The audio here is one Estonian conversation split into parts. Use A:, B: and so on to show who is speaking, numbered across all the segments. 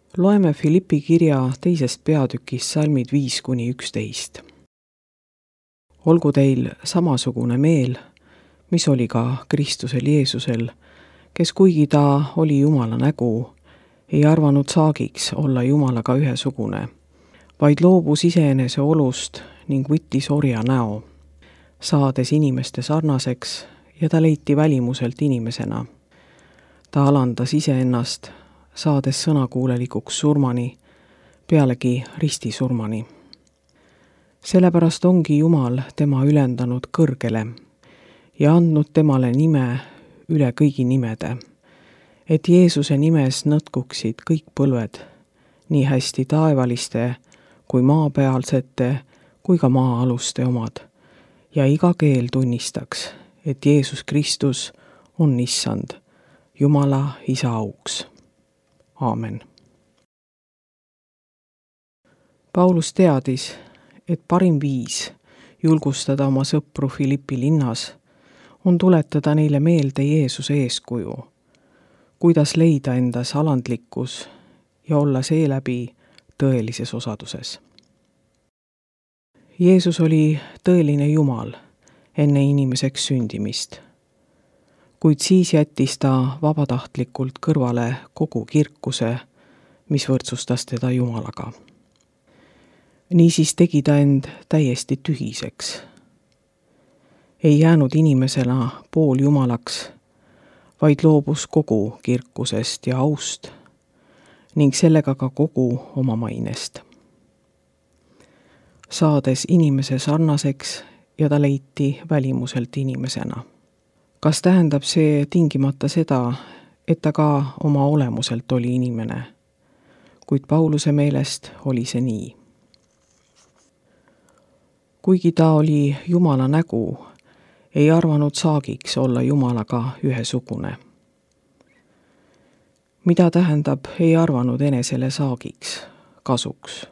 A: Loeme Philippi kirja 2. peatükist salmid 5-11. Olgu teil samasugune meel, mis oli ka Kristusel Jeesusel, kes kuigi ta oli Jumala nägu, ei arvanud saagiks olla Jumalaga ühesugune, vaid loobus iseenese olust ning võttis orja näo, saades inimeste sarnaseks, ja ta leiti välimuselt inimesena. Ta alandas iseennast, saades sõnakuulelikuks surmani, pealegi ristisurmani. Sellepärast ongi Jumal tema ülendanud kõrgele ja andnud temale nime üle kõigi nimede, et Jeesuse nimes nõtkuksid kõik põlved, nii hästi taevaliste kui maapealsete kui ka maa-aluste omad, ja iga keel tunnistaks, et Jeesus Kristus on Issand, Jumala Isa auks. Aamen. Paulus teadis, et parim viis julgustada oma sõpru Philippi linnas on tuletada neile meelde Jeesuse eeskuju, kuidas leida endas alandlikkus ja olla seeläbi tõelises osaduses. Jeesus oli tõeline Jumal enne inimeseks sündimist, kuid siis jättis ta vabatahtlikult kõrvale kogu kirkuse, mis võrdsustas teda Jumalaga. Niisiis tegi ta end täiesti tühiseks. Ei jäänud inimesena pooljumalaks, vaid loobus kogu kirkusest ja aust ning sellega ka kogu oma mainest. Saades inimese sarnaseks ja ta leiti välimuselt inimesena. Kas tähendab see tingimata seda, et ta ka oma olemuselt oli inimene, kuid Pauluse meelest oli see nii. Kuigi ta oli Jumala nägu, ei arvanud saagiks olla Jumalaga ühesugune. Mida tähendab, ei arvanud enesele saagiks, kasuks?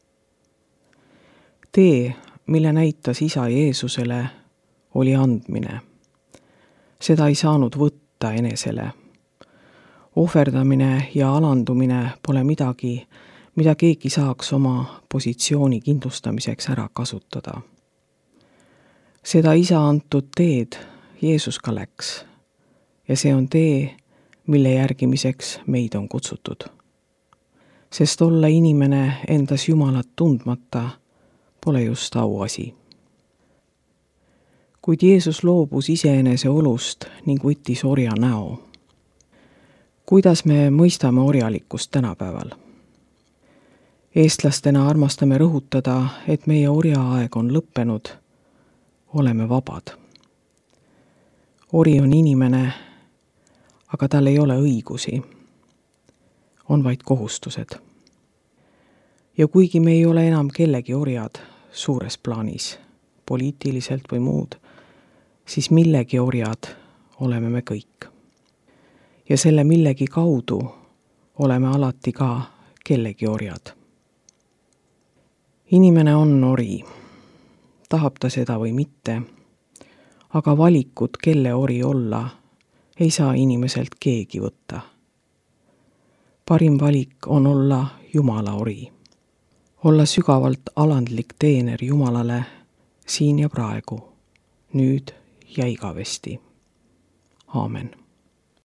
A: Tee, mille näitas Isa Jeesusele, oli andmine. Seda ei saanud võtta enesele. Ohverdamine ja alandumine pole midagi, mida keegi saaks oma positsiooni kindlustamiseks ära kasutada. Seda Isa antud teed Jeesus ka läks, ja see on tee, mille järgimiseks meid on kutsutud. Sest olla inimene endas Jumalat tundmata pole just auasi. Kuid Jeesus loobus iseenese olust ning võttis orja näo. Kuidas me mõistame orjalikkust tänapäeval? Eestlastena armastame rõhutada, et meie orjaaeg on lõppenud, oleme vabad. Ori on inimene, aga tal ei ole õigusi, on vaid kohustused. Ja kuigi me ei ole enam kellegi orjad suures plaanis, poliitiliselt või muud, siis millegi orjad oleme me kõik. Ja selle millegi kaudu oleme alati ka kellegi orjad. Inimene on ori, tahab ta seda või mitte, aga valikut, kelle ori olla, ei saa inimeselt keegi võtta. Parim valik on olla Jumala ori. Olla sügavalt alandlik teener Jumalale siin ja praegu, nüüd ja igavesti. Aamen.